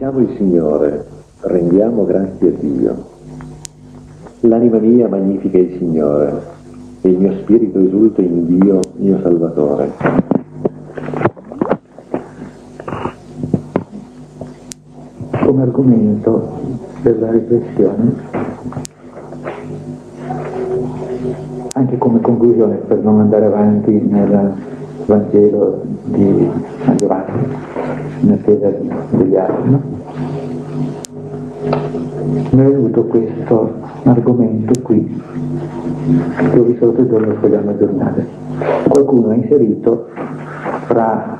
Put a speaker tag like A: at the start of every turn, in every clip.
A: Benediciamo il Signore, rendiamo grazie a Dio. L'anima mia magnifica il Signore, e il mio spirito esulta in Dio, mio Salvatore.
B: Come argomento per la riflessione, anche come conclusione per non andare avanti nel Vangelo di San Giovanni, in attesa degli altri, no? Mi è venuto questo argomento qui, che ho visto l'altro giorno nel fogliame giornale. Qualcuno ha inserito fra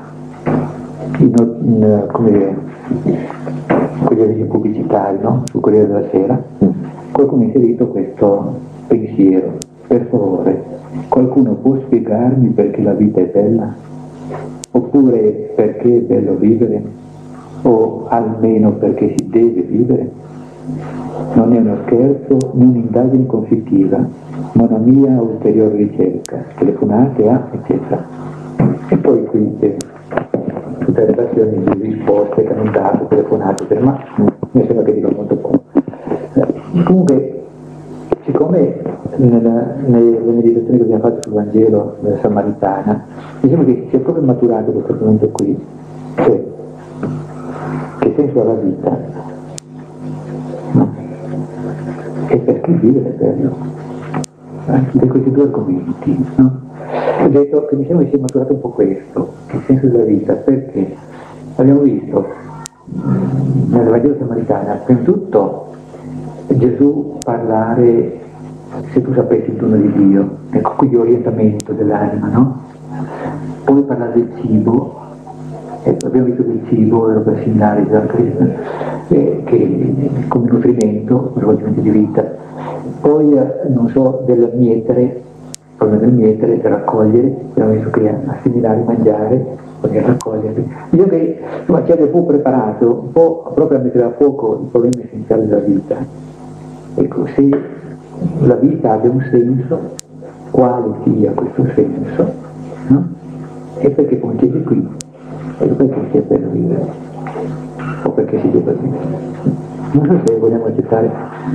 B: come dire, quegli avvisi pubblicitari, no? Sul Corriere della Sera, qualcuno ha inserito questo pensiero: per favore, qualcuno può spiegarmi perché la vita è bella? Oppure perché è bello vivere? O almeno perché si deve vivere? Non è uno scherzo né un'indagine conflittiva, ma una mia ulteriore ricerca, telefonate a eccetera. E poi qui c'è tutte le relazioni di risposte che hanno dato, telefonate, eccetera, ma mi sembra che dico molto poco. Comunque, siccome nelle meditazioni che abbiamo fatto sul Vangelo della Samaritana, mi sembra che sia proprio maturato questo argomento qui, cioè che senso ha la vita, no? E perché vivere è bello, di questi due argomenti, no? Ho detto che mi sembra che sia maturato un po' questo, il senso della vita, perché abbiamo visto nel Vangelo Samaritana, prima di tutto Gesù parlare, se tu sapessi il dono di Dio, ecco qui di orientamento dell'anima, no? Poi parlare del cibo, abbiamo visto che il cibo era per similare a Krishna, che come nutrimento, svolgimento di vita. Poi, non so, del mietere, proprio del mietere, per raccogliere, abbiamo visto che assimilare, mangiare, poi raccogliere. Diciamo che insomma, ci ha un po' preparato, un po' proprio a mettere a fuoco il problema essenziale della vita. Ecco, se la vita abbia un senso, quale sia questo senso, no? E perché concede qui, e perché sia bello vivere, o perché si debba vivere. Non so se vogliamo accettare.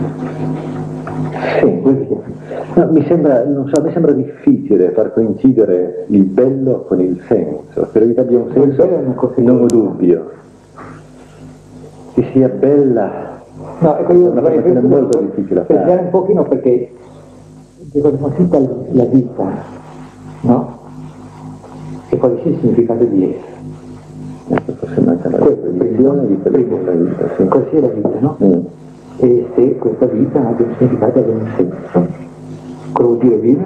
B: Sì,
A: no, mi sembra, non so, a me sembra difficile far coincidere il bello con il senso. Per la vita abbia un senso, non ho dubbio. Che sia bella.
B: No, ecco, io
A: è molto difficile da
B: pensare
A: fare.
B: un pochino perché quando consiste la vita, no? E quale sia il significato di essa.
A: Forse manca la riflessione di quello che è la vita. Sì.
B: Quale sia la vita, no? E se questa vita abbia un significato, abbia un senso. Cosa vuol dire vivere?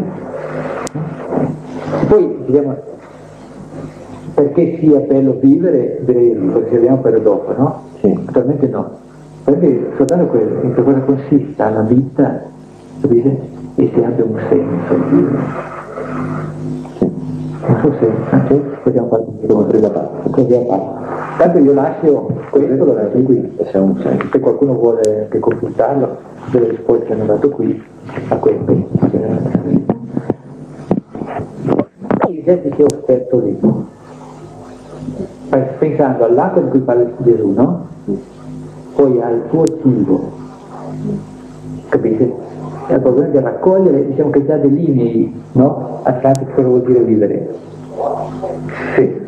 B: Poi diciamo, perché sia bello vivere, lo riserviamo per dopo, no?
A: Sì.
B: Attualmente no. Perché soltanto quello, in che cosa consista la vita, capisce? E se abbia un senso vivere.
A: Sì.
B: Non so se anche possiamo fare una parte. Tanto io lascio questo, lo lascio qui. Se qualcuno vuole anche consultarlo, delle risposte che hanno dato qui a queste. I gesti che ho offerto lì, pensando all'acqua di cui parla Gesù, no? Poi al tuo cibo, capite? E al problema di raccogliere, diciamo che già delinei, no? Atlanti cosa vuol dire vivere.
A: Sì,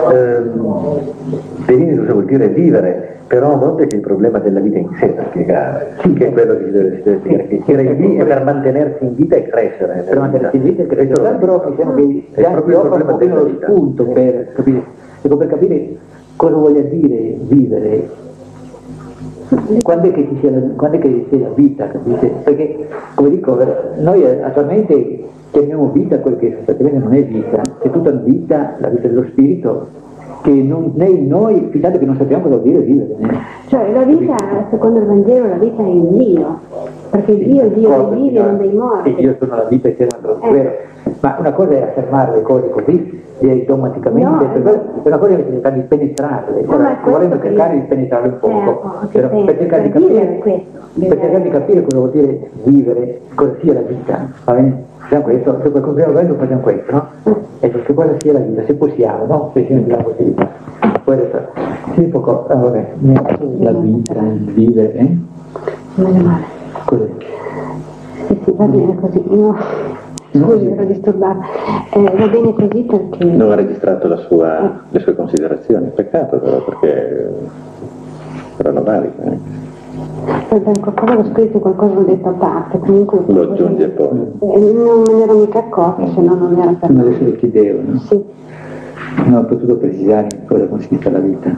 A: delinei cosa vuol dire vivere, però a volte c'è il problema della vita in sé da spiegare, sì, che è quello che si deve spiegare, che essere in vita per mantenersi in vita e crescere.
B: Per mantenersi in vita e crescere, però diciamo che già proprio il problema della vita. Spunto per capire, ecco, per capire cosa voglia dire vivere. Quando è che c'è la vita, capite? Perché, come dico, noi attualmente chiamiamo vita quel che sostanzialmente non è vita, è tutta vita, la vita dello spirito, che non è in noi, fidate che non sappiamo cosa vuol dire vivere.
C: Cioè la vita, secondo il Vangelo, la vita è in Dio, perché Dio è Dio dei vivi e non dei morti.
B: E io sono la vita eterna, vero? Ma una cosa è affermare le cose così, automaticamente, una cosa è cercare di penetrarle, volendo cercare di penetrarle un poco, per cercare di capire cosa vuol dire vivere, cosa sia la vita, va bene? Facciamo questo, se per concludere facciamo questo, no? Ecco, che cosa sia la vita, se possiamo, no? Se ci abbiamo la possibilità. Sì, poco, vabbè, la vita, il vivere,
C: Meno male.
B: Cos'è?
C: Sì, va bene così. No. Scusi, ero disturbata. Va bene così perché...
A: Non ha registrato le sue considerazioni, peccato però perché erano valide.
C: Qualcosa l'ho scritto, qualcosa l'ho detto a parte, comunque...
A: Lo aggiunge poi.
C: Non me ne ero mica accorta, se no non era per
B: Ma
C: me.
B: adesso lo chiedevo, no?
C: Sì.
B: Non ho potuto precisare in cosa consiste la vita.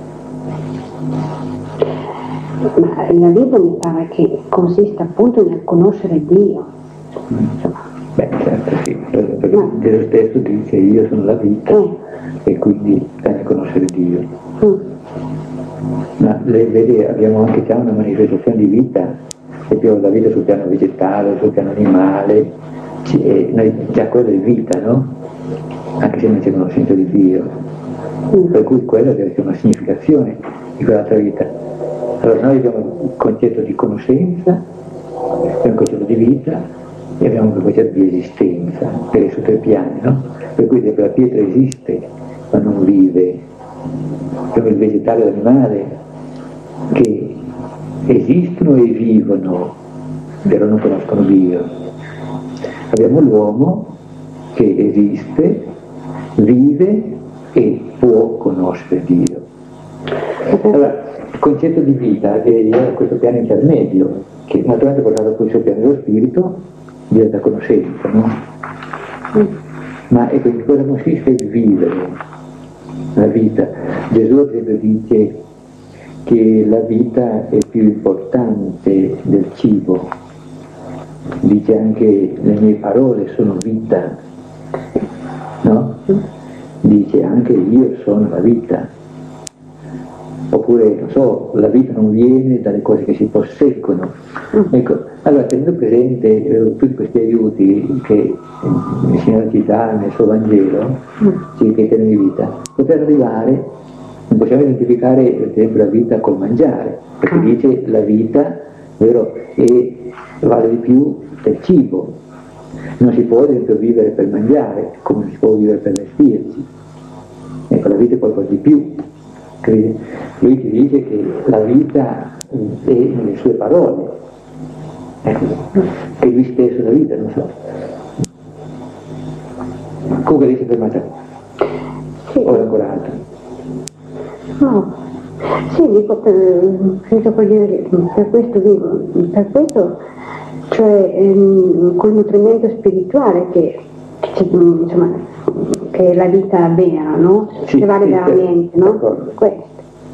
C: Ma la vita mi pare che consista appunto nel conoscere Dio.
B: Beh, certo, sì, perché Gesù stesso dice io sono la vita e quindi bisogna conoscere Dio. Ma lei vede, abbiamo anche già una manifestazione di vita, abbiamo la vita sul piano vegetale, sul piano animale, già quella è vita, no? Anche se non c'è conoscenza di Dio. Per cui quella deve essere una significazione di quell'altra vita. Allora noi abbiamo il concetto di conoscenza, abbiamo il concetto di vita e abbiamo il concetto di esistenza, per i suoi tre piani, no? Per cui la pietra esiste ma non vive. Abbiamo il vegetale e l'animale che esistono e vivono, però non conoscono Dio. Abbiamo l'uomo che esiste, vive e può conoscere Dio. Allora, il concetto di vita è questo piano intermedio, che naturalmente portato poi sul piano dello spirito, diventa conoscenza, no? Ma ecco, in cosa consiste il vivere la vita? Gesù ad esempio dice che la vita è più importante del cibo, dice anche le mie parole sono vita, no? Dice anche io sono la vita. Oppure, non so, la vita non viene dalle cose che si posseggono. Ecco, allora tenendo presente tutti questi aiuti che il Signore ci dà nel suo Vangelo, che è tema di vita, poter arrivare, non possiamo identificare per esempio la vita col mangiare, perché dice la vita, vero, vale di più del cibo. Non si può ad esempio vivere per mangiare, come si può vivere per vestirsi. Ecco, la vita è qualcosa di più. Lui ti dice che la vita è nelle sue parole, ecco, che lui stesso è la vita, non so. Comunque lei si è fermata?
C: Sì.
B: O ancora altro?
C: No. Sì, dico per dire che per questo vivo, per questo, cioè col nutrimento spirituale che insomma, che è la vita vera, no?
B: Sì,
C: che vale
B: sì,
C: veramente, no?
B: d'accordo.
C: Questo.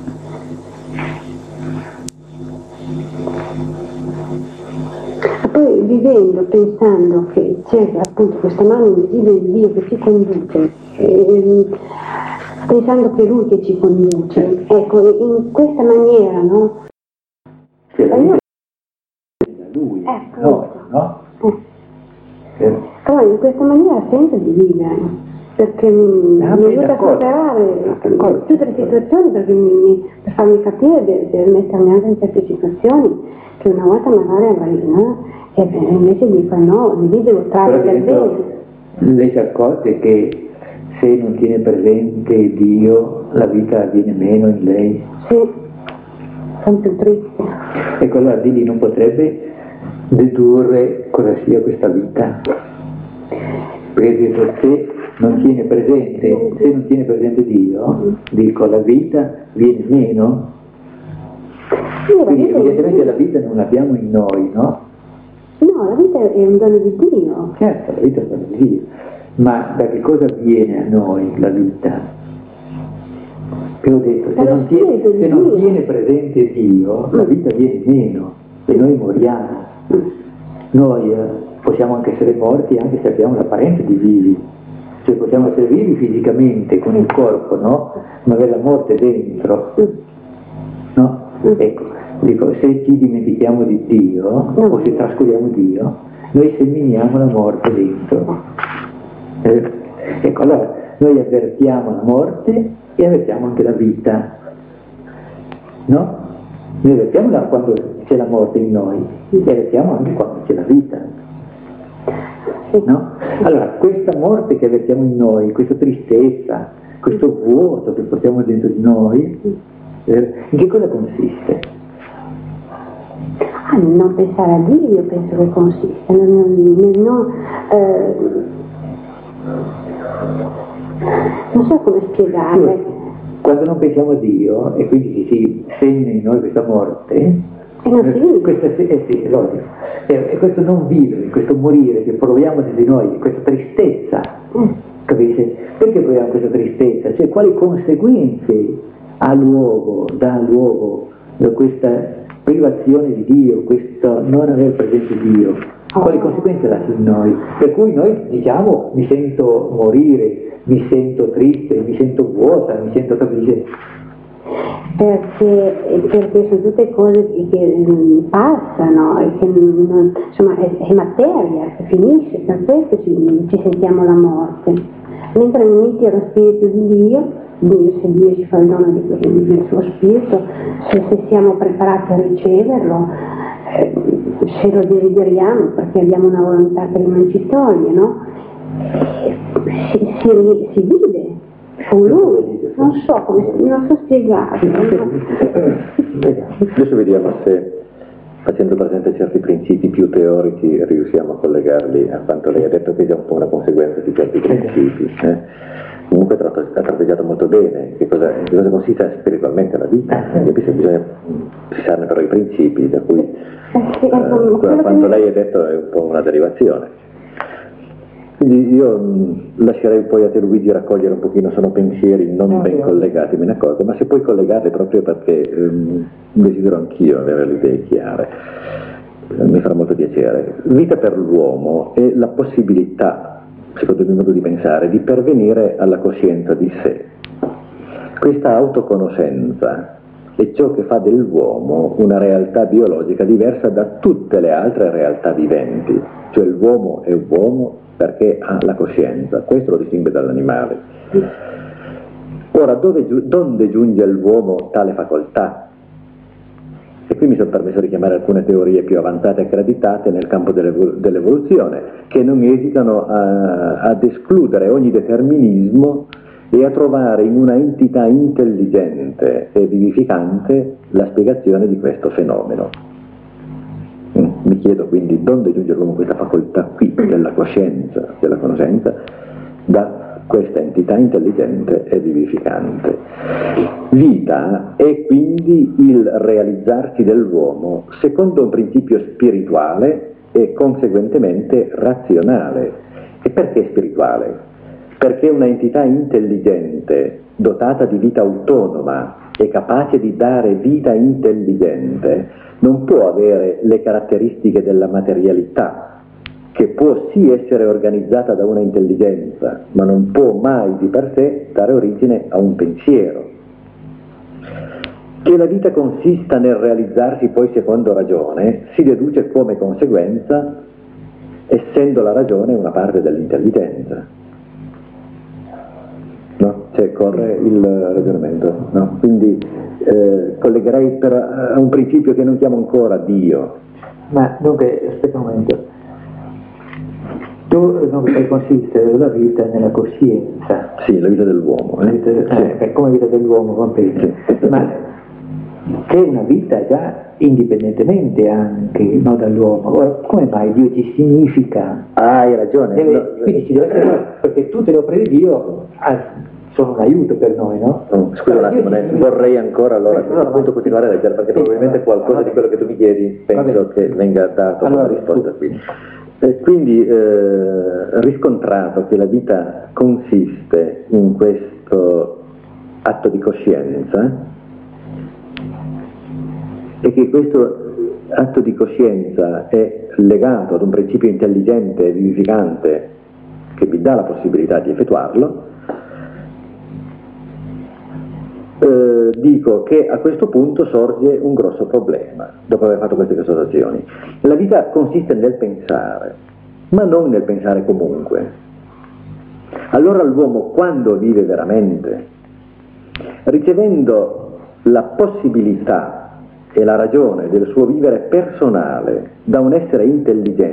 C: E poi vivendo, pensando che c'è appunto questa mano invisibile di Dio che ci conduce, pensando che è Lui che ci conduce, ecco, in questa maniera, no?
B: Che la vita è da Lui, no?
C: Allora in questa maniera sento di vivere, perché mi aiuta a superare tutte le situazioni, perché per farmi capire, per mettermi anche in certe situazioni che una volta magari avrei, no? E invece dico no, lì devo trarre del bene.
B: Lei si accorge che se non tiene presente Dio la vita viene meno in lei?
C: Sì, sono più triste.
B: Ecco, allora di lì non potrebbe dedurre cosa sia questa vita. Perché se non tiene presente Dio, dico la vita viene meno. Quindi evidentemente la vita non l'abbiamo in noi, no?
C: No, la vita è un dono di Dio.
B: Certo, la vita è un dono di Dio. Ma da che cosa viene a noi la vita? Che ho detto, se non tiene presente Dio, la vita viene meno e noi moriamo. Noi possiamo anche essere morti anche se abbiamo l'apparenza di vivi, cioè possiamo essere vivi fisicamente con il corpo, no? Ma avere la morte dentro, no? Ecco, dico, se ci dimentichiamo di Dio o se trascuriamo Dio, noi seminiamo la morte dentro. Ecco, allora noi avvertiamo la morte e avvertiamo anche la vita, no? Noi avvertiamola quando c'è la morte in noi e avvertiamo anche quando c'è la vita, no? Allora, questa morte che avvertiamo in noi, questa tristezza, questo vuoto che portiamo dentro di noi, in che cosa consiste?
C: Non pensare a Dio, io penso che consiste non so come spiegare.
B: Quando non pensiamo a Dio e quindi si segna in noi questa morte, questo non vivere, questo morire che proviamo dentro di noi, questa tristezza, capisci? Perché proviamo questa tristezza? Cioè quali conseguenze dà luogo da questa privazione di Dio, questo non aver presente Dio? Quali conseguenze lascia in noi? Per cui noi diciamo mi sento morire, mi sento triste, mi sento vuota, mi sento, capisci?
C: Perché sono tutte cose che passano, e che insomma è materia che finisce, per questo ci sentiamo la morte. Mentre nel mistero lo spirito di Dio, se Dio ci fa il dono del suo spirito, se siamo preparati a riceverlo, se lo desideriamo perché abbiamo una volontà che rimancitoria, no? Si vive con lui, non so spiegarlo.
A: Adesso vediamo se, facendo presente certi principi più teorici, riusciamo a collegarli a quanto lei ha detto, che è già un po' una conseguenza di certi principi. Comunque ha tratteggiato molto bene che cosa consiste spiritualmente la vita, bisogna fissarne però i principi, da cui quanto lei ha detto è un po' una derivazione. Quindi io lascerei poi a te, Luigi, raccogliere un pochino, sono pensieri non ben collegati, me ne accorgo, ma se puoi collegarli proprio perché desidero anch'io avere le idee chiare, mi farà molto piacere. Vita per l'uomo è la possibilità, secondo il mio modo di pensare, di pervenire alla coscienza di sé. Questa autoconoscenza è ciò che fa dell'uomo una realtà biologica diversa da tutte le altre realtà viventi, cioè l'uomo è uomo perché ha la coscienza, questo lo distingue dall'animale. Ora, donde giunge all'uomo tale facoltà? E qui mi sono permesso di chiamare alcune teorie più avanzate e accreditate nel campo dell'evoluzione, che non esitano ad escludere ogni determinismo e a trovare in una entità intelligente e vivificante la spiegazione di questo fenomeno. Mi chiedo quindi dove giunge l'uomo questa facoltà qui della coscienza, della conoscenza, da questa entità intelligente e vivificante. Vita è quindi il realizzarsi dell'uomo secondo un principio spirituale e conseguentemente razionale. E perché spirituale? Perché una entità intelligente, dotata di vita autonoma e capace di dare vita intelligente, non può avere le caratteristiche della materialità, che può sì essere organizzata da una intelligenza, ma non può mai di per sé dare origine a un pensiero. Che la vita consista nel realizzarsi poi secondo ragione si deduce come conseguenza, essendo la ragione una parte dell'intelligenza. No? Cioè corre il ragionamento, no? Quindi collegherei a un principio che non chiamo ancora Dio.
B: Ma dunque, aspetta un momento, dunque consiste la vita nella coscienza.
A: Sì, la vita dell'uomo.
B: Sì. Come vita dell'uomo, comprende? Sì. Ma che è una vita già indipendentemente anche, no, dall'uomo. Ora, come mai Dio ci significa?
A: Hai ragione.
B: Quindi ci deve essere, perché tutte le opere di Dio sono un aiuto per noi, no?
A: Scusa un attimo, vorrei ancora allora appunto continuare a leggere, perché probabilmente qualcosa di quello che tu mi chiedi penso che venga dato una risposta qui. Quindi riscontrato che la vita consiste in questo atto di coscienza e che questo atto di coscienza è legato ad un principio intelligente e vivificante che vi dà la possibilità di effettuarlo, dico che a questo punto sorge un grosso problema, dopo aver fatto queste osservazioni. La vita consiste nel pensare, ma non nel pensare comunque. Allora l'uomo, quando vive veramente, ricevendo la possibilità e la ragione del suo vivere personale da un essere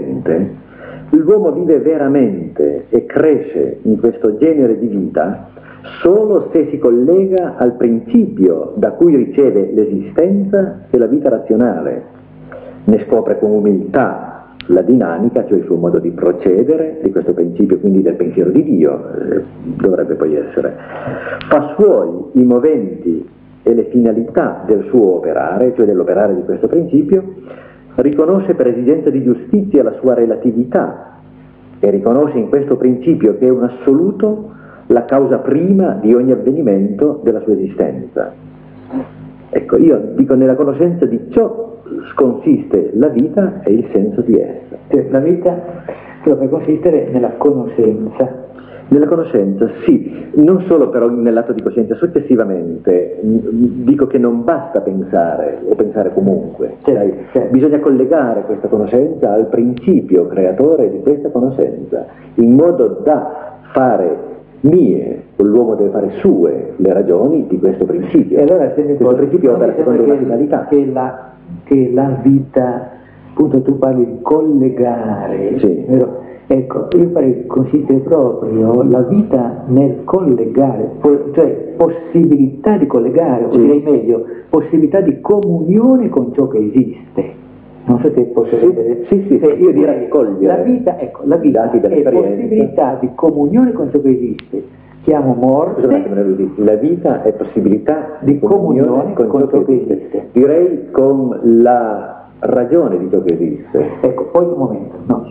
A: intelligente, l'uomo vive veramente e cresce in questo genere di vita solo se si collega al principio da cui riceve l'esistenza e la vita razionale, ne scopre con umiltà la dinamica, cioè il suo modo di procedere di questo principio, quindi del pensiero di Dio, dovrebbe poi essere, fa suoi i moventi e le finalità del suo operare, cioè dell'operare di questo principio, riconosce per esigenza di giustizia la sua relatività e riconosce in questo principio, che è un assoluto, la causa prima di ogni avvenimento della sua esistenza. Ecco, io dico, nella conoscenza di ciò consiste la vita e il senso di essa.
B: Cioè, la vita dovrebbe consistere nella conoscenza.
A: Nella conoscenza, sì, non solo però nell'atto di coscienza, successivamente dico che non basta pensare o pensare comunque,
B: certo.
A: Bisogna collegare questa conoscenza al principio creatore di questa conoscenza, in modo da fare mie, l'uomo deve fare sue le ragioni di questo principio.
B: E allora
A: questo principio opera secondo una finalità.
B: Che la vita, appunto tu parli di collegare,
A: sì.
B: Vero? Ecco, io farei consiste proprio la vita nel collegare, cioè possibilità di collegare, o direi meglio, possibilità di comunione con ciò che esiste. Non so se posso vedere.
A: Sì, io direi cogliere.
B: La vita è possibilità di comunione con ciò che esiste. Chiamo morte.
A: La vita è possibilità di comunione con ciò che esiste. Direi con la ragione di ciò che esiste.
B: Ecco, poi un momento, no.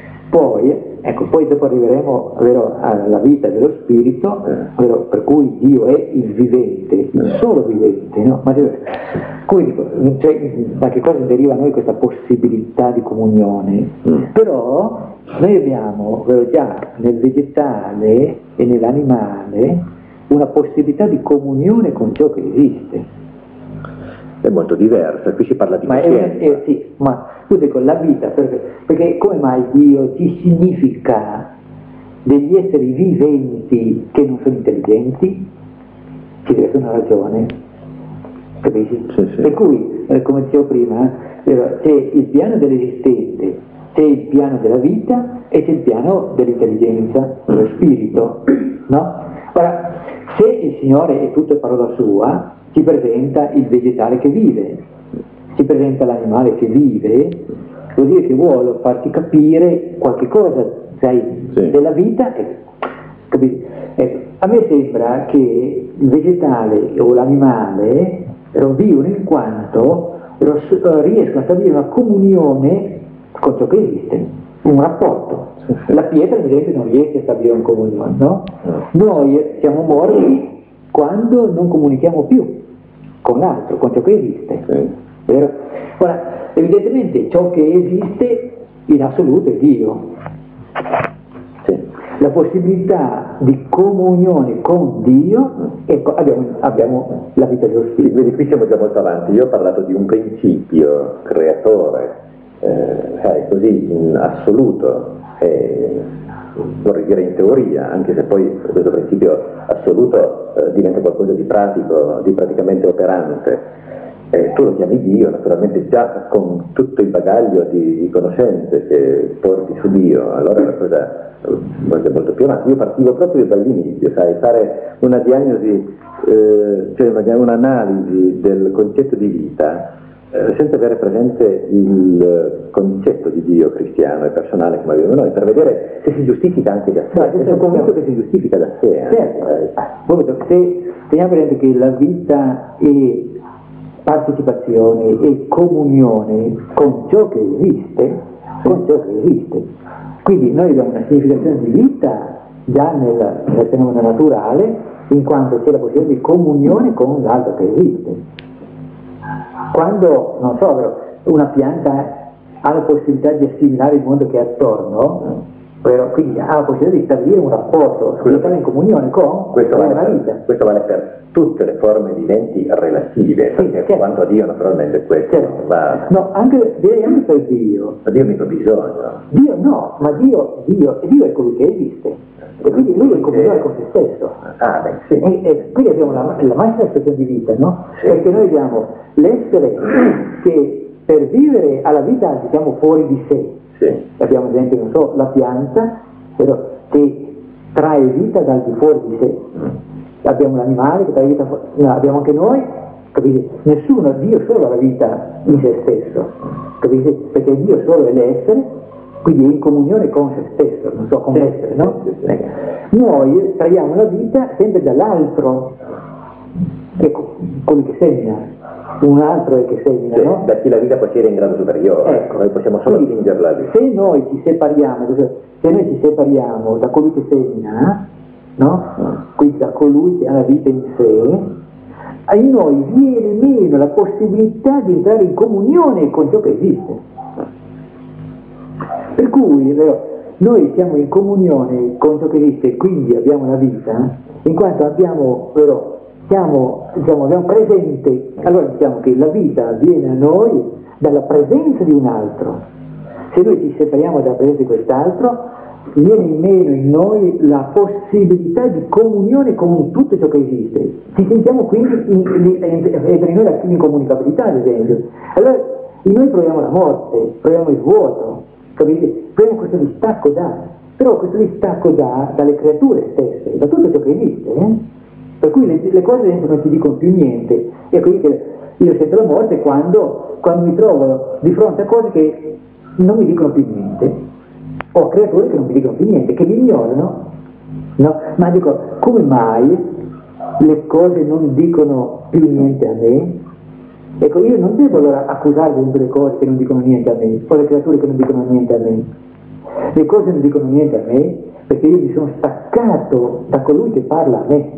B: Poi dopo arriveremo, vero, alla vita dello spirito, vero, per cui Dio è il vivente, il solo vivente, no? Quindi, cioè, da che cosa deriva a noi questa possibilità di comunione? Però noi abbiamo, vero, già nel vegetale e nell'animale una possibilità di comunione con ciò che esiste.
A: È molto diversa, qui si parla di coscienza.
B: Sì, ma tu dico la vita, perché come mai Dio ci significa degli esseri viventi che non sono intelligenti? Ci deve essere una ragione, capisci?
A: Sì.
B: Per cui, come dicevo prima, c'è il piano dell'esistente, c'è il piano della vita e c'è il piano dell'intelligenza, dello spirito, no? Ora, se il Signore è tutto parola sua, ci presenta il vegetale che vive, ci presenta l'animale che vive, vuol dire che vuole farti capire qualche cosa, sai, della vita. Ecco, a me sembra che il vegetale o l'animale vivono in quanto riescono a stabilire una comunione con ciò che esiste, un rapporto. La pietra, ad esempio, non riesce a stabilire una comunione, no? Noi siamo morti quando non comunichiamo più con l'altro, con ciò che esiste, vero? Ora, evidentemente ciò che esiste in assoluto è Dio. La possibilità di comunione con Dio, ecco, abbiamo la vita dello Spirito.
A: Vedi, qui siamo già molto avanti. Io ho parlato di un principio creatore, così in assoluto, vorrei dire in teoria, anche se poi questo principio assoluto diventa qualcosa di pratico, di praticamente operante. Tu lo chiami Dio, naturalmente già con tutto il bagaglio di conoscenze che porti su Dio, allora è una cosa molto più avanti. Io partivo proprio dall'inizio, sai, fare una diagnosi, cioè un'analisi del concetto di vita, senza avere presente il concetto di Dio cristiano e personale come abbiamo noi, per vedere se si giustifica anche da sé. Sono convinto che si giustifica da sé.
B: Se teniamo presente che la vita è partecipazione e comunione con ciò che esiste, quindi noi abbiamo una significazione di vita già nel fenomeno naturale, in quanto c'è la possibilità di comunione con l'altro che esiste. Quando, non so, una pianta ha la possibilità di assimilare il mondo che è attorno, quindi ha la possibilità di stabilire un rapporto, di stare in comunione con la vita.
A: Questo vale per tutte le forme viventi relative, perché quanto a Dio naturalmente questo va...
B: No, direi anche per Dio.
A: Ma Dio mica bisogno.
B: Dio no, ma Dio è colui che esiste. E quindi lui è in comunione con se stesso. E quindi abbiamo la massima espressione di vita, no? Sì. Perché noi abbiamo l'essere che per vivere alla vita siamo fuori di sé. Sì. Abbiamo ad esempio, non so, la pianta, però, che trae vita dal di fuori di sé. abbiamo l'animale che dà vita, abbiamo anche noi, capite? Nessuno, Dio solo ha la vita in se stesso, capite? Perché Dio solo è l'essere, quindi è in comunione con se stesso, non so, con l'essere, no? Noi traiamo la vita sempre dall'altro, che colui che segna, un altro è che segna, no?
A: Da chi la vita possiede in grado superiore,
B: ecco.
A: Noi possiamo solo attingerla lì.
B: Se noi ci separiamo da colui che segna, no? Quindi da colui che ha la vita in sé, a noi viene meno la possibilità di entrare in comunione con ciò che esiste. Per cui noi siamo in comunione con ciò che esiste e quindi abbiamo la vita, in quanto abbiamo presente, allora diciamo che la vita viene a noi dalla presenza di un altro. Se noi ci separiamo dalla presenza di quest'altro, viene meno in noi la possibilità di comunione con tutto ciò che esiste. Ci sentiamo quindi entra in noi la incomunicabilità, ad esempio. Allora in noi proviamo la morte, proviamo il vuoto, capite? Proviamo questo distacco però questo distacco dalle creature stesse, da tutto ciò che esiste, Per cui le cose dentro non ti dicono più niente. E quindi che io sento la morte quando mi trovo di fronte a cose che non mi dicono più niente, o creature che non mi dicono più niente, che mi ignorano, no? Ma dico, come mai le cose non dicono più niente a me? Ecco, io non devo allora accusare delle cose che non dicono niente a me, o le creature che non dicono niente a me. Le cose non dicono niente a me perché io mi sono staccato da colui che parla a me.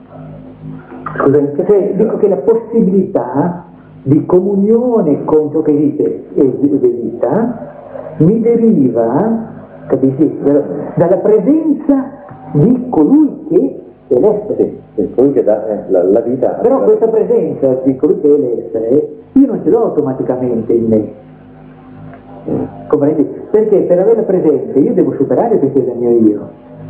B: Cioè, dico che la possibilità di comunione con ciò che esiste e di vita mi deriva, capisci, dalla presenza di colui che è l'essere.
A: Colui che dà la vita.
B: Però questa presenza di colui che è l'essere io non ce l'ho automaticamente in me. Comprendi? Perché per avere la presenza io devo superare il pensiero del mio io.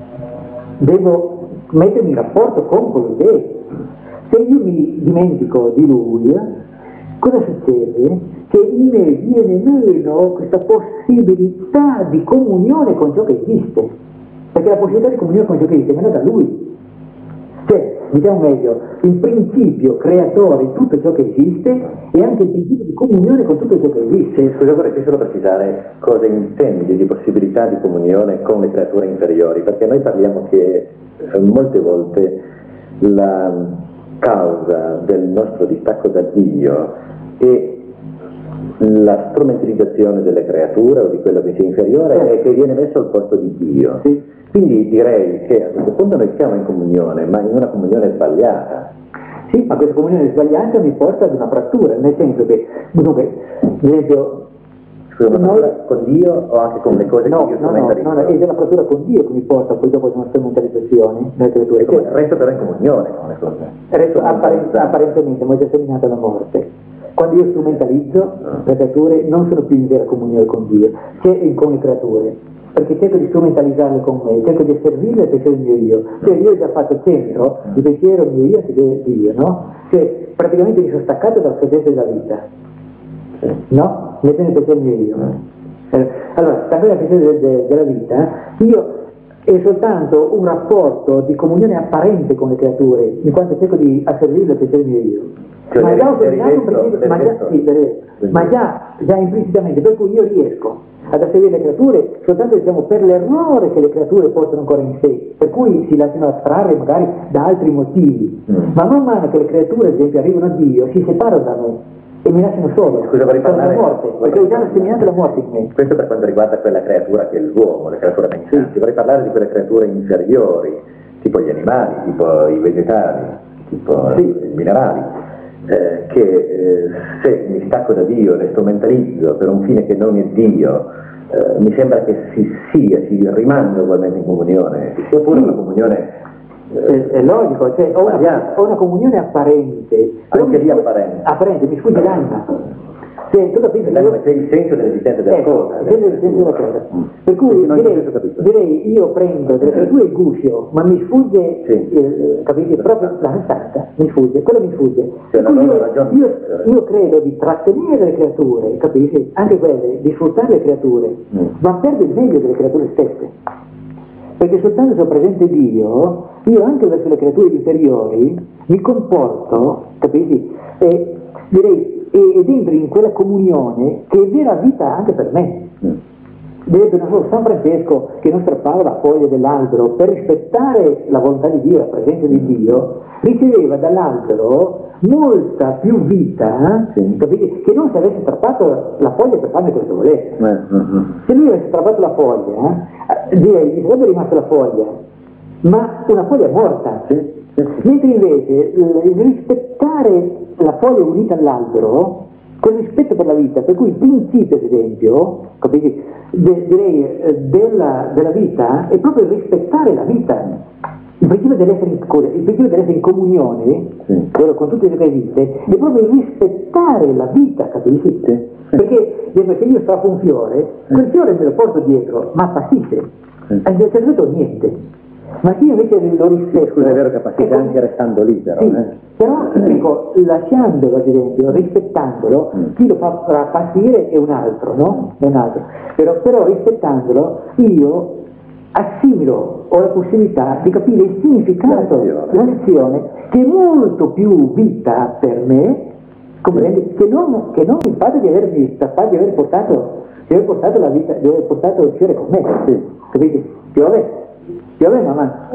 B: Devo mettermi in rapporto con colui che è. Se io mi dimentico di lui, cosa succede? Che in me viene meno questa possibilità di comunione con ciò che esiste, perché la possibilità di comunione con ciò che esiste viene da lui. Cioè, diciamo meglio, il principio creatore di tutto ciò che esiste e anche il principio di comunione con tutto ciò che esiste.
A: Sì, scusa, vorrei solo precisare cosa intendi di possibilità di comunione con le creature inferiori, perché noi parliamo che molte volte la causa del nostro distacco da Dio è la strumentalizzazione delle creature o di quello che sia inferiore e che viene messo al posto di Dio.
B: Sì.
A: Quindi direi che a questo punto noi siamo in comunione, ma in una comunione sbagliata.
B: Sì, ma questa comunione sbagliata mi porta ad una frattura, nel senso che, dunque, ad esempio,
A: scusa, una frattura con Dio o anche con le cose che io strumentalizzo?
B: No, è la frattura con Dio che mi porta poi dopo ad una strumentalizzazione delle creature.
A: Il resto però è in comunione con le cose.
B: Resto apparentemente, ma è già terminata la morte. Quando io strumentalizzo, le creature non sono più in vera comunione con Dio, c'è con le creature, perché cerco di strumentalizzarle con me, cerco di servirle al pensiero del mio io. Cioè io ho già fatto centro, il pensiero mio io si deve Dio, no? Cioè praticamente mi sono staccato dal soggetto della vita, no? Mettendo il pensiero mio io. Allora, staccato dal pensiero della vita, io è soltanto un rapporto di comunione apparente con le creature, in quanto cerco di asservirle al pensiero mio io.
A: Cioè,
B: ma già ho terminato un principio, ma già implicitamente, per cui io riesco ad asservire le creature soltanto diciamo per l'errore che le creature portano ancora in sé, per cui si lasciano attrarre magari da altri motivi, ma man mano che le creature ad esempio arrivano a Dio si separano da me e mi lasciano solo.
A: Scusa, vorrei parlare
B: la morte, perché ho già terminato la morte in me.
A: Questo per quanto riguarda quella creatura che è l'uomo, le creature pensanti. Vorrei parlare di quelle creature inferiori, tipo gli animali, tipo i vegetali, tipo i minerali, che se mi stacco da Dio, le strumentalizzo per un fine che non è Dio, mi sembra che si rimanga ugualmente in comunione, sia pure una comunione
B: è logico, cioè ho una comunione apparente,
A: anche lì apparente,
B: mi sfugge l'anima. Cioè, tu capisci?
A: C'è il senso dell'esistenza della cosa.
B: Per cui direi io prendo delle creature il guscio, ma mi sfugge, capite? Proprio la sostanza mi sfugge, quello mi sfugge. Io credo di trattenere le creature, capisci? Anche quelle, di sfruttare le creature, ma perdo il meglio delle creature stesse. perché soltanto se ho presente Dio, io anche verso le creature inferiori mi comporto, capisci? E direi, ed entri in quella comunione che è vera vita anche per me. Vedete, non so, San Francesco che non strappava la foglia dell'albero per rispettare la volontà di Dio, la presenza di Dio, riceveva dall'albero molta più vita, capite? Che non se avesse strappato la foglia per farne quello che volesse. Se lui avesse strappato la foglia, direi gli sarebbe rimasta la foglia, ma una foglia morta. Mentre invece il rispettare la foglia unita all'albero, quel rispetto per la vita, per cui il principio, ad esempio, capisci, direi della vita è proprio il rispettare la vita. Il principio dell'essere in comunione, con tutto ciò che esiste, è proprio il rispettare la vita, capisci? Perché se io strappo un fiore, quel fiore me lo porto dietro, ma appassisce, a un certo punto niente. Ma se io invece lo rispetto...
A: Scusa, è vero che appassisce anche restando lì, però.
B: Però, ecco, lasciandolo, ad esempio, rispettandolo, chi lo fa appassire è un altro, no? È un altro. Però rispettandolo, io assimilo, ho la possibilità di capire il significato, la lezione, che è molto più vita per me, comprendi? Che non il fatto di avermi strappato, di aver portato la vita, di aver portato il fiore con me, capite? Piove mamma?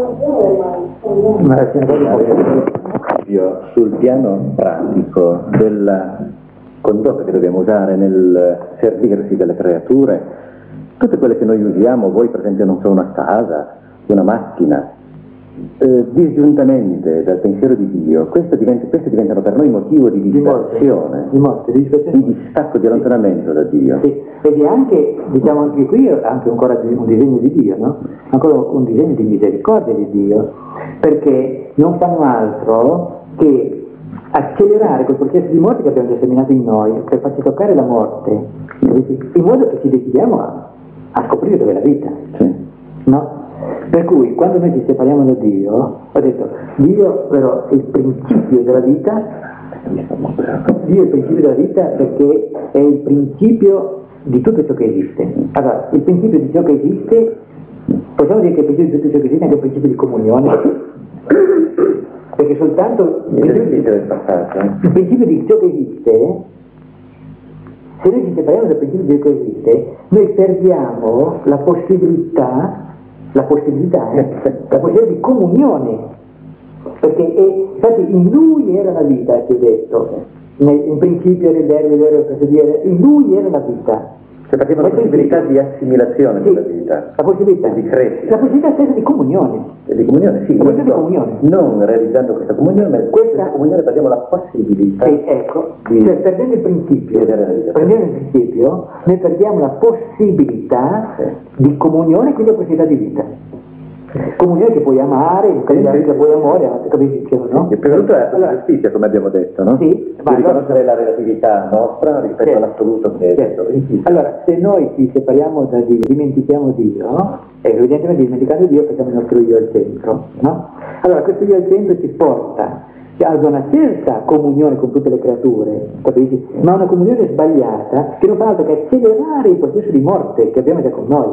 A: Sul piano pratico della condotta che dobbiamo usare nel servirsi delle creature, tutte quelle che noi usiamo, voi per esempio non so, una casa, una macchina, disgiuntamente dal pensiero di Dio, queste diventano per noi motivo di distrazione, di distacco, di allontanamento da Dio.
B: Sì. Ed è anche, diciamo anche qui, anche ancora un disegno di Dio, no? Ancora un disegno di misericordia di Dio, perché non fanno altro che accelerare quel processo di morte che abbiamo già seminato in noi, per farci toccare la morte, in modo che ci decidiamo a scoprire dove è la vita, no? Per cui quando noi ci separiamo da Dio, ho detto, Dio però è il principio della vita, Dio è il principio della vita perché è il principio di tutto ciò che esiste. Allora, il principio di ciò che esiste, possiamo dire che il principio di tutto ciò che esiste è anche il principio di comunione, perché soltanto il principio di ciò che esiste, se noi ci separiamo dal principio di ciò che esiste, noi perdiamo la possibilità di comunione, perché infatti in lui era la vita, ti ho detto, in principio era il verbo, in lui era la vita.
A: Cioè perché la possibilità di assimilazione della vita,
B: la possibilità
A: di crescita,
B: la possibilità stessa di comunione.
A: Di comunione, sì,
B: di comunione.
A: Non realizzando questa comunione, ma questa comunione perdiamo la possibilità.
B: Ecco, cioè perdendo il principio, noi perdiamo la possibilità di comunione e quindi la possibilità di vita. Comunione che puoi amare, che puoi amore, capisci, no?
A: E per tutto è la giustizia, come abbiamo detto, no?
B: Sì,
A: di riconoscere la relatività nostra rispetto all'assoluto che è.
B: Allora, se noi ci separiamo da Dio, dimentichiamo Dio, evidentemente dimenticando Dio facciamo il nostro io al centro, no? Allora, questo io al centro ci porta ad una certa comunione con tutte le creature, capisci? Ma una comunione sbagliata che non fa altro che accelerare il processo di morte che abbiamo già con noi.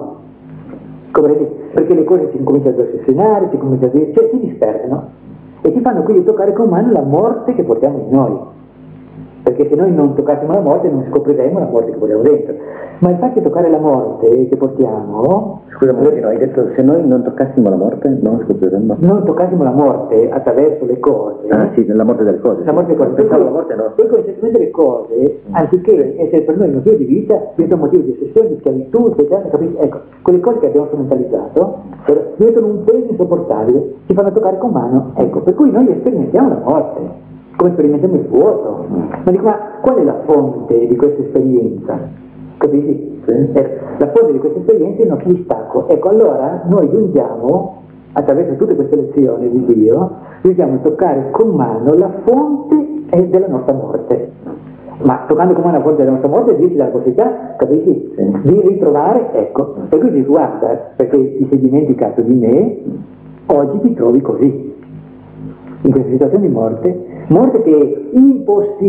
B: Perché le cose si incominciano ad ossessionare, si disperdono e ci fanno quindi toccare con mano la morte che portiamo in noi, perché se noi non toccassimo la morte non scopriremo la morte che portiamo dentro, ma il fatto di toccare la morte che portiamo...
A: Scusa, hai detto se noi non toccassimo la morte non scopriremmo?
B: Non toccasimo la morte attraverso le cose...
A: Ah sì, nella morte delle cose.
B: La morte delle cose.
A: Pensavo la morte no.
B: Per cui semplicemente le cose, anziché essere per noi un motivo di vita, diventano motivo di ossessione, di schiavitù, eccetera, capisci? Ecco, quelle cose che abbiamo strumentalizzato diventano un peso insopportabile, ci fanno toccare con mano, ecco, per cui noi sperimentiamo la morte, come sperimentiamo il vuoto. Ma dico, ma qual è la fonte di questa esperienza? Capisci? La fonte di questa esperienza è il nostro distacco. Ecco, allora noi giungiamo, attraverso tutte queste lezioni di Dio, giungiamo a toccare con mano la fonte della nostra morte. Ma toccando con mano la fonte della nostra morte, Dio ci dà la possibilità, capisci? Di ritrovare, ecco. E quindi guarda, perché ti sei dimenticato di me, oggi ti trovi così, in questa situazione di morte che è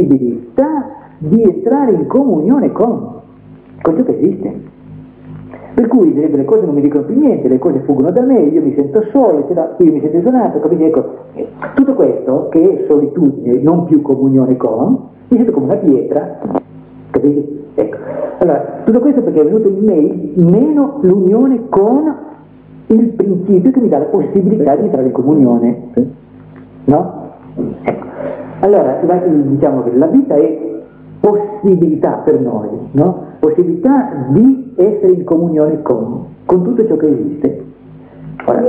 B: impossibilità di entrare in comunione con ciò che esiste. Per cui le cose non mi dicono più niente, le cose fuggono da me, io mi sento solo, io mi sento isolato, capite? Ecco, tutto questo che è solitudine, non più comunione con, mi sento come una pietra, capite? Ecco. Allora, tutto questo perché è venuto in me meno l'unione con il principio che mi dà la possibilità di entrare in comunione, no? Ecco. Allora, diciamo che la vita è possibilità per noi, no? Possibilità di essere in comunione con tutto ciò che esiste. Ora,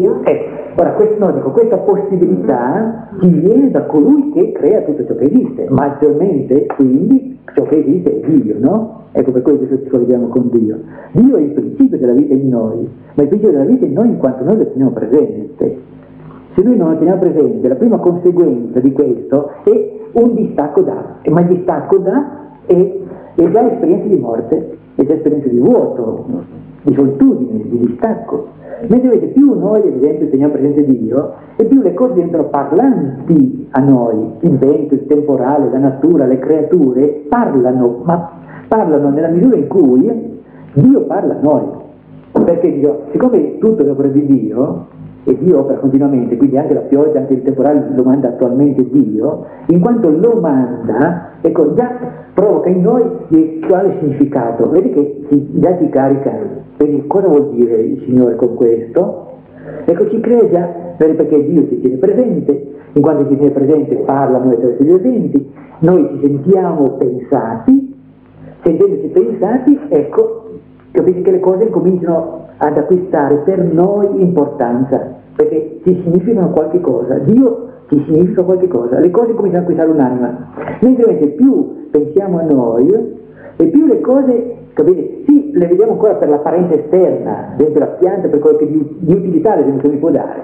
B: questa possibilità ci viene da colui che crea tutto ciò che esiste, maggiormente quindi ciò che esiste è Dio, no? Ecco, per questo ci colleghiamo con Dio. Dio è il principio della vita in noi, ma il principio della vita in noi in quanto noi lo teniamo presente. Se noi non lo teniamo presente, la prima conseguenza di questo è un distacco ma il distacco è già esperienza di morte, è già esperienza di vuoto, di solitudine, di distacco. Mentre vedete, più noi ad esempio teniamo presente Dio, e più le cose diventano parlanti a noi, il vento, il temporale, la natura, le creature, parlano, ma parlano nella misura in cui Dio parla a noi. Perché Dio, siccome tutto è opera di Dio, e Dio opera continuamente, quindi anche la pioggia, anche il temporale lo manda attualmente Dio, in quanto lo manda, ecco, già provoca in noi quale significato, vedi che già ci carica, vedi cosa vuol dire il Signore con questo? Ecco, ci crea già, perché Dio ci tiene presente, in quanto ci tiene presente parla noi attraverso gli eventi, noi ci sentiamo pensati, sentendoci pensati, ecco, capite che le cose cominciano ad acquistare per noi importanza, perché ci significano qualche cosa, Dio ci significa qualche cosa, le cose cominciano ad acquistare un'anima, mentre invece più pensiamo a noi e più le cose, capite, sì, le vediamo ancora per l'apparenza esterna, dentro la pianta, per quello che di utilità ad esempio che mi può dare,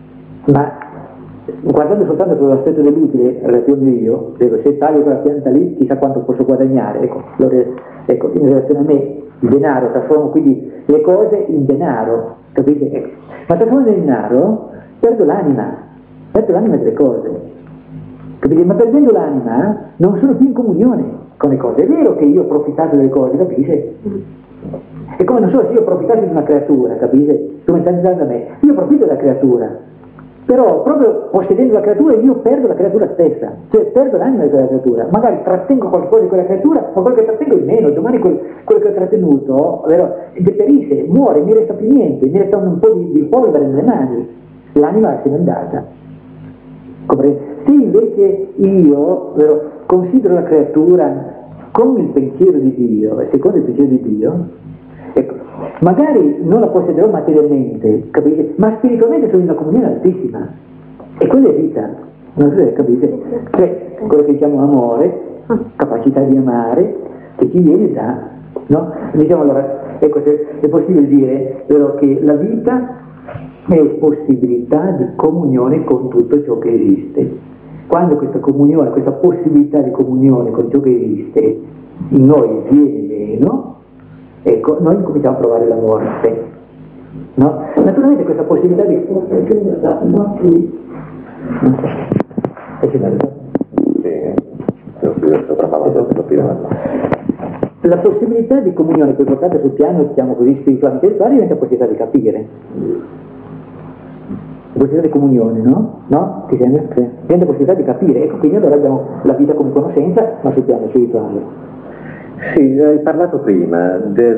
B: ma guardando soltanto per l'aspetto dell'utile relativo a io, se taglio quella pianta lì chissà quanto posso guadagnare, ecco, in relazione a me il denaro, trasformo quindi le cose in denaro, capite? Ecco. Ma trasformando in denaro perdo l'anima delle cose, capite? Ma perdendo l'anima non sono più in comunione con le cose. È vero che io ho approfittato delle cose, capite? E come non so se io ho approfittato di una creatura, capite? Come sta dicendo a me, io approfitto della creatura, però proprio possedendo la creatura io perdo la creatura stessa, cioè perdo l'anima di quella creatura, magari trattengo qualcosa di quella creatura, ma quello che trattengo è meno, domani quello che ho trattenuto deperisce, muore, mi resta più niente, mi resta un po' di polvere nelle mani, l'anima se n'è andata. Se invece io considero la creatura con il pensiero di Dio e secondo il pensiero di Dio, ecco, magari non la possederò materialmente, capite? Ma spiritualmente sono in una comunione altissima. E quella è vita. Non so se capite? Cioè, quello che diciamo amore, capacità di amare, che ci viene da, no? Diciamo allora, ecco, se è possibile dire che la vita è possibilità di comunione con tutto ciò che esiste. Quando questa comunione, questa possibilità di comunione con ciò che esiste in noi viene meno, ecco, noi cominciamo a provare la morte, no? Naturalmente questa possibilità di la possibilità di comunione che portate sul piano, diciamo così, spirituale intellettuale diventa possibilità di capire, possibilità di comunione, no? No? Ti sembra? Sì. Diventa possibilità di capire, ecco, quindi allora abbiamo la vita come conoscenza, ma sul piano spirituale.
A: Sì, hai parlato prima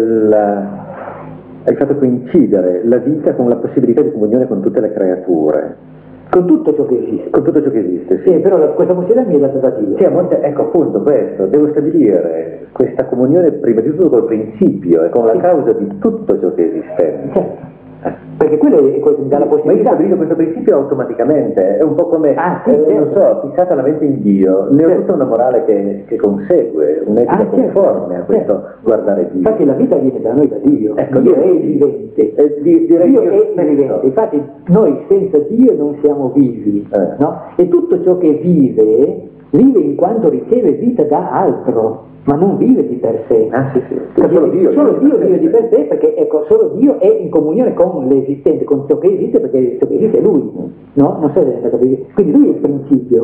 A: hai fatto coincidere la vita con la possibilità di comunione con tutte le creature.
B: Con tutto ciò che esiste.
A: Con tutto ciò che esiste, sì.
B: Sì, però questa possibilità mi è data da Dio.
A: Sì, a volte, ecco appunto questo, devo stabilire questa comunione prima di tutto col principio e con la causa di tutto ciò che esiste.
B: Certo. Perché quello è quello che mi dà la possibilità.
A: Ma io stabilito questo principio automaticamente, è un po' come, non so, fissata la mente in Dio, ne ho tutta una morale che consegue, un'etica conforme a questo guardare Dio.
B: Infatti la vita viene da noi da Dio,
A: ecco,
B: Dio è vivente, Dio è vivente, infatti noi senza Dio non siamo vivi, no? E tutto ciò che vive in quanto riceve vita da altro, ma non vive di per sé.
A: Solo Dio
B: vive di per sé, perché ecco, solo Dio è in comunione con l'esistente, con ciò che esiste, perché ciò che esiste è Lui, no? Non so se capire. Quindi Lui è il principio.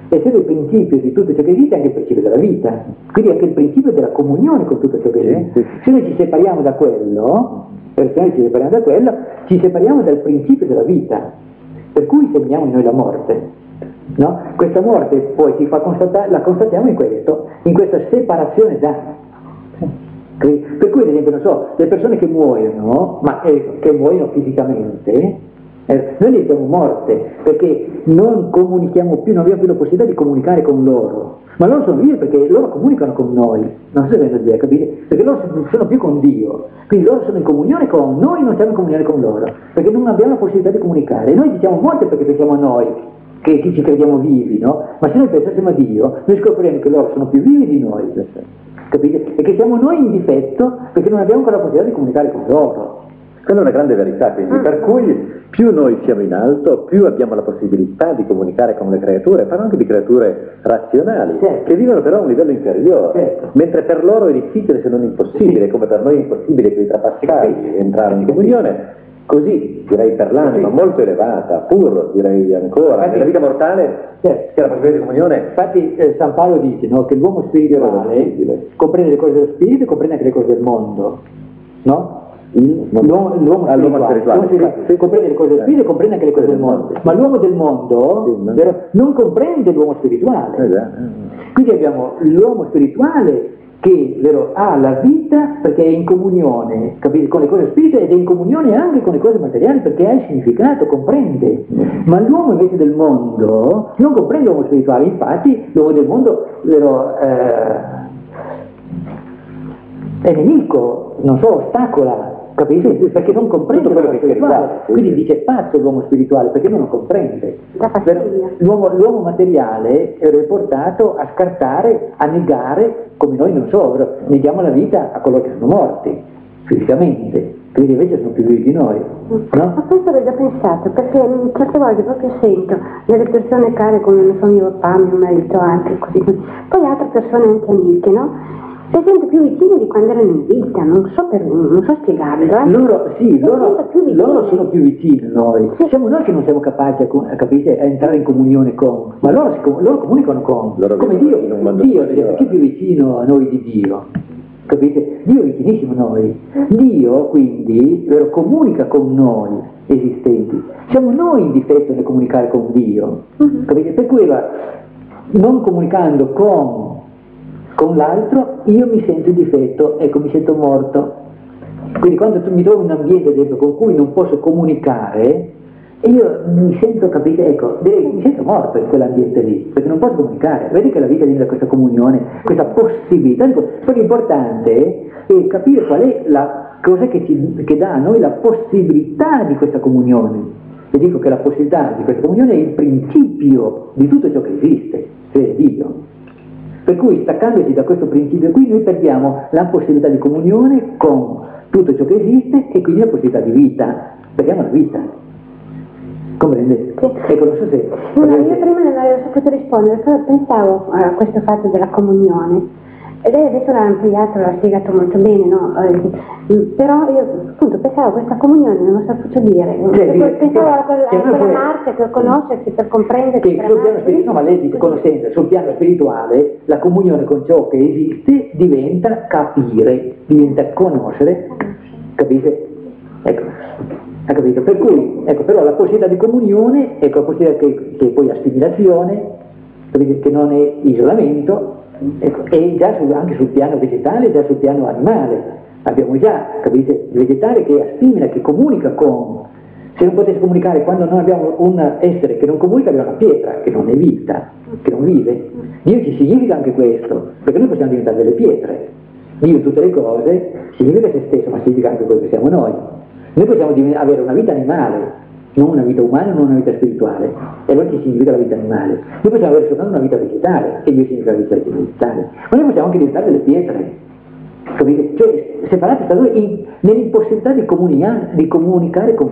B: essendo il principio di tutto ciò che esiste, è anche il principio della vita, quindi anche il principio della comunione con tutto ciò che esiste. Se noi ci separiamo da quello, ci separiamo dal principio della vita, per cui segniamo in noi la morte. No? Questa morte poi la constatiamo in questa separazione da. Per cui ad esempio, non so, le persone che muoiono, ma che muoiono fisicamente, noi ne siamo morte, perché non comunichiamo più, non abbiamo più la possibilità di comunicare con loro, ma loro sono vivi perché loro comunicano con noi, non so se vengo a dire, capite? Perché loro non sono più con Dio, quindi loro sono in comunione con noi, non siamo in comunione con loro, perché non abbiamo la possibilità di comunicare, noi diciamo morte perché pensiamo a noi, che ci crediamo vivi, no? Ma se noi pensassimo a Dio, noi scopriremo che loro sono più vivi di noi, capite? E che siamo noi in difetto perché non abbiamo ancora la possibilità di comunicare con loro.
A: Quella è una grande verità, quindi, per cui più noi siamo in alto, più abbiamo la possibilità di comunicare con le creature, parlo anche di creature razionali,
B: certo,
A: che vivono però a un livello inferiore,
B: certo,
A: mentre per loro è difficile se non impossibile, come per noi è impossibile che i trapassati entrare in comunione. Così, direi per l'anima molto elevata, pur direi ancora, nella vita mortale c'è la possibilità di comunione.
B: Infatti San Paolo dice, no, che l'uomo spirituale comprende le cose dello spirito e comprende anche le cose del mondo, no? L'uomo spirituale comprende le cose del spirito e comprende anche le cose del mondo, ma l'uomo del mondo non comprende l'uomo spirituale. Quindi abbiamo l'uomo spirituale che ha la vita perché è in comunione, capite, con le cose spirituali ed è in comunione anche con le cose materiali perché ha il significato, comprende. Ma l'uomo invece del mondo non comprende l'uomo spirituale, infatti l'uomo del mondo è nemico, non so, ostacola, capite? Perché non comprende quello che è spirituale. Quindi dice pazzo l'uomo spirituale perché non lo comprende. L'uomo materiale è portato a scartare, a negare, come noi non so, neghiamo la vita a coloro che sono morti fisicamente, quindi invece sono più vivi di noi, no?
C: Ma questo l'ho già pensato, perché certe volte proprio sento delle persone care come non so mio papà, mio marito, anche così, poi altre persone anche amiche, no? Si sento più vicini di quando erano in vita, non so spiegarlo.
B: Loro sono più vicini a noi, siamo noi che non siamo capaci a entrare in comunione con, ma loro comunicano con, come Dio è più vicino a noi di Dio, capite? Dio è vicinissimo a noi, Dio quindi comunica con noi esistenti, siamo noi in difetto nel comunicare con Dio, capite? Per cui non comunicando con l'altro io mi sento in difetto, ecco, mi sento morto. Quindi quando mi trovo in un ambiente, ad esempio, con cui non posso comunicare, io mi sento, capite, ecco, mi sento morto in quell'ambiente lì, perché non posso comunicare. Vedi che la vita viene da questa comunione, questa possibilità. Poi l'importante è capire qual è la cosa che dà a noi la possibilità di questa comunione. E dico che la possibilità di questa comunione è il principio di tutto ciò che esiste, cioè Dio. Per cui staccandoci da questo principio qui noi perdiamo la possibilità di comunione con tutto ciò che esiste e quindi la possibilità di vita, perdiamo la vita. Comprendete? Sì. Ecco, non so se...
C: No, io prima non avevo saputo rispondere, però pensavo a questo fatto della comunione. E lei adesso l'ha ampliato, l'ha spiegato molto bene, no? Però io appunto pensavo a questa comunione, non ho saputo dire. Pensavo a quella Marte per conoscersi, per comprendere.
B: No, ma lei dice conoscenza, sul piano spirituale la comunione con ciò che esiste diventa capire, diventa conoscere, capite? Ecco, ha capito? Per cui, ecco, però la possibilità di comunione, ecco, la possibilità che poi assimilazione, capite? Che non è isolamento. Ecco, e già anche sul piano vegetale, già sul piano animale abbiamo già, capite, il vegetale che assimila, che comunica con. Se non potesse comunicare, quando noi abbiamo un essere che non comunica, abbiamo una pietra che non è vita, che non vive. Dio ci significa anche questo, perché noi possiamo diventare delle pietre. Dio in tutte le cose significa se stesso, ma significa anche quello che siamo noi. Noi possiamo avere una vita animale, non una vita umana, non una vita spirituale, e allora che significa la vita animale? Noi possiamo avere soltanto una vita vegetale, e Dio significa la vita vegetale, ma noi possiamo anche diventare delle pietre, capite? Cioè separate tra noi nell'impossibilità di comunicare con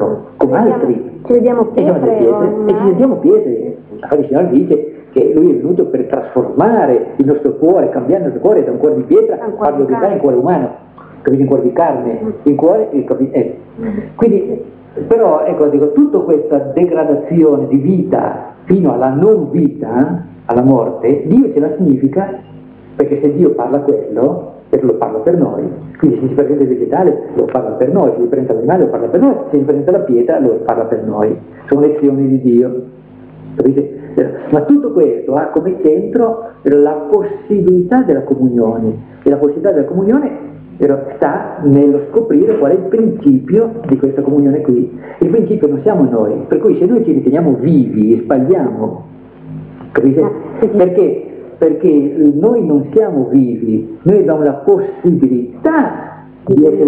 B: altri.
C: Ci vediamo pietre,
B: e ci sentiamo pietre. Il Signore dice che Lui è venuto per trasformare il nostro cuore, cambiando il nostro cuore da un cuore di pietra, farlo diventare un cuore umano, capite? Un cuore di carne, in cuore, quindi. Però ecco, dico, tutta questa degradazione di vita fino alla non vita, alla morte, Dio ce la significa, perché se Dio parla quello, lo parla per noi, quindi se si presenta il vegetale lo parla per noi, se si presenta l'animale lo parla per noi, se si presenta la pietra lo parla per noi, sono lezioni di Dio, capite? Ma tutto questo ha come centro la possibilità della comunione, e la possibilità della comunione sta nello scoprire qual è il principio di questa comunione qui. Il principio non siamo noi, per cui se noi ci riteniamo vivi e sbagliamo, capite? Perché noi non siamo vivi, noi abbiamo la possibilità di essere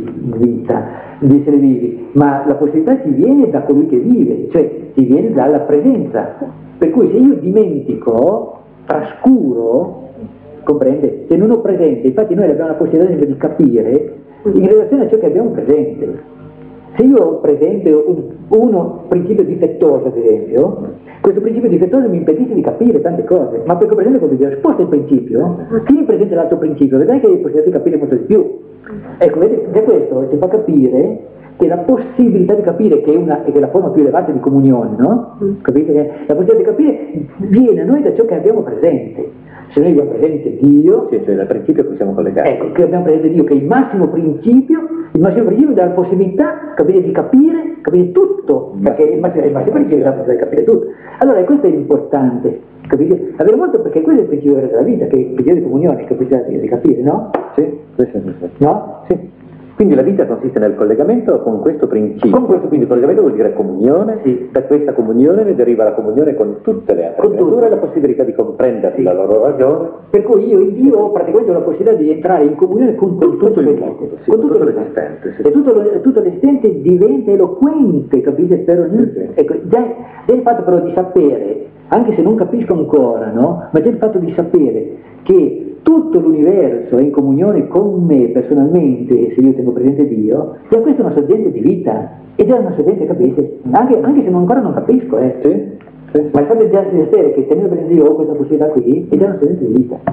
B: vivi, ma la possibilità ci viene da colui che vive, cioè ci viene dalla presenza. Per cui se io dimentico, trascuro, comprende? Se non ho presente, infatti noi abbiamo la possibilità di capire in relazione a ciò che abbiamo presente. Se io ho presente un principio difettoso, ad esempio, questo principio difettoso mi impedisce di capire tante cose, ma perché ho presente come Dio sposta il principio, tieni presente l'altro principio, vedrai che hai possibilità di capire molto di più. Ecco, vedete, da questo ci fa capire che la possibilità di capire, che è la forma più elevata di comunione, no? Capite? La possibilità di capire viene a noi da ciò che abbiamo presente. Se noi abbiamo presente Dio,
A: sì, cioè dal principio a cui siamo collegati.
B: Ecco, che abbiamo presente Dio, che è il massimo principio dà la possibilità, capire, di capire tutto, perché il massimo principio dà la possibilità di capire tutto. Allora, questo è l'importante, capite? Avere molto, perché questo è il principio della vita, che è il principio di comunione, capite, di capire, no?
A: Sì, questo è
B: no?
A: Sì. Quindi la vita consiste nel collegamento con questo principio. Quindi il collegamento vuol dire comunione,
B: sì.
A: Da questa comunione ne deriva la comunione con tutte le altre creature e la possibilità di comprendere la loro ragione.
B: Per cui io in Dio ho praticamente la possibilità di entrare in comunione con tutto l'esistente.
A: Con tutto l'esistente. Sì.
B: E tutto l'esistente diventa eloquente, capite? Ecco, già il fatto però di sapere, anche se non capisco ancora, no? Ma già il fatto di sapere che tutto l'universo è in comunione con me personalmente, se io tengo presente Dio, già questa è una sorgente di vita, è già una sorgente, capite? Anche se ancora non capisco,
A: Sì.
B: Ma il fatto di sapere che tenendo presente Dio ho questa possibilità qui, è già una sorgente di vita.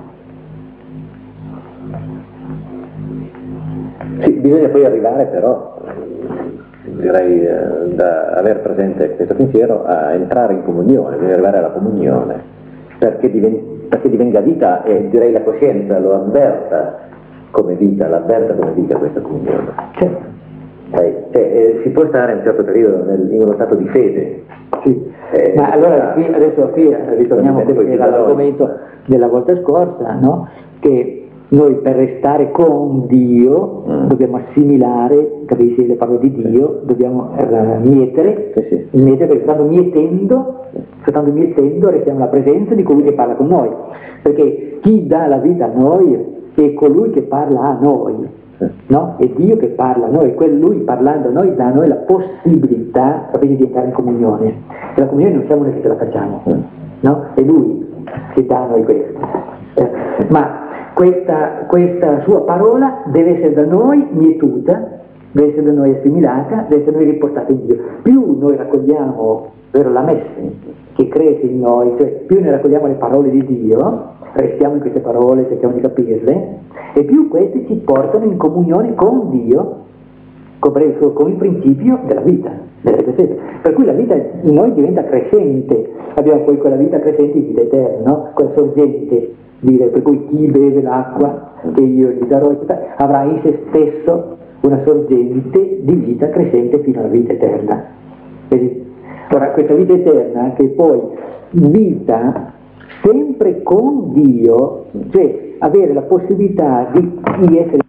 A: Sì, bisogna poi arrivare però, direi, da aver presente questo pensiero a entrare in comunione, bisogna arrivare alla comunione, perché divenga vita, e direi la coscienza lo avverta come vita, l'avverta come vita questa comunione.
B: Certo.
A: Si può stare in un certo periodo in uno stato di fede.
B: Sì. Ma allora adesso ritorniamo all'argomento della volta scorsa, no? Che noi per restare con Dio dobbiamo assimilare, capisci, le parole di Dio, dobbiamo mietere, perché stando mietendo restiamo alla presenza di colui che parla con noi, perché chi dà la vita a noi è colui che parla a noi, no? È Dio che parla a noi, lui parlando a noi dà a noi la possibilità, capite, di entrare in comunione, e la comunione non siamo noi che ce la facciamo, no? È lui che dà a noi questo, ma questa sua parola deve essere da noi mietuta, deve essere da noi assimilata, deve essere da noi ripostata in Dio. Più noi raccogliamo, la messe che cresce in noi, cioè più noi raccogliamo le parole di Dio, restiamo in queste parole, cerchiamo di capirle, e più queste ci portano in comunione con Dio, con il principio della vita, per cui la vita in noi diventa crescente, abbiamo poi quella vita crescente di vita eterna, no? Quella sorgente, per cui chi beve l'acqua che io gli darò avrà in se stesso una sorgente di vita crescente fino alla vita eterna. Vedi? Ora, questa vita eterna, che poi vita sempre con Dio, cioè avere la possibilità di essere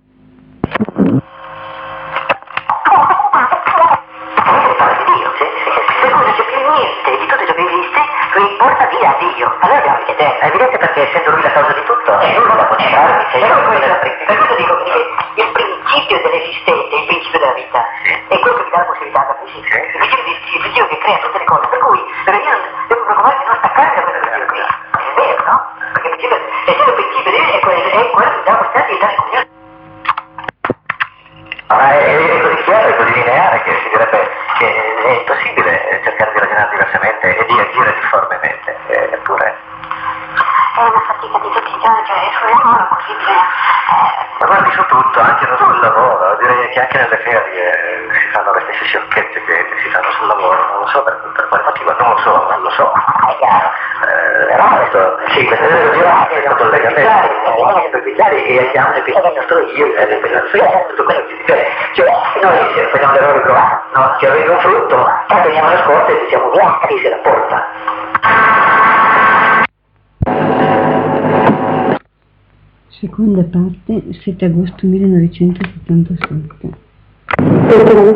D: allora abbiamo vita eterna, è evidente, perché essendo lui la causa di tutto, nulla da può separarmi. Per questo dico che il principio dell'esistente, il principio della vita, è quello che mi dà la possibilità, capisci? Il principio che crea tutte le cose, per cui io devo preoccuparmi di non staccarmi da questo principio qui. È vero, no? Perché il principio, essendo il principio è quello che mi dà la possibilità di entrare in comunione. È così chiaro e così lineare che si direbbe che è impossibile cercare di ragionare diversamente e di agire difformemente, eppure
C: è una fatica di tutti i giorni, cioè sul lavoro così bisogna...
D: Ma guardi, su tutto, anche non sul lavoro, direi che anche nelle ferie si fanno le stesse sciocchezze che si fanno sul lavoro, non lo so per quale motivo, non non lo so, è chiaro. No, questo, sì, queste due giornate abbiamo fatto le superficiali e abbiamo il nostro io, tutto quello che cioè noi facciamo l'errore provato, no? Ci arriva un frutto, teniamo le scorte e diciamo via, lì se la porta.
C: Seconda parte, 7 agosto 1977.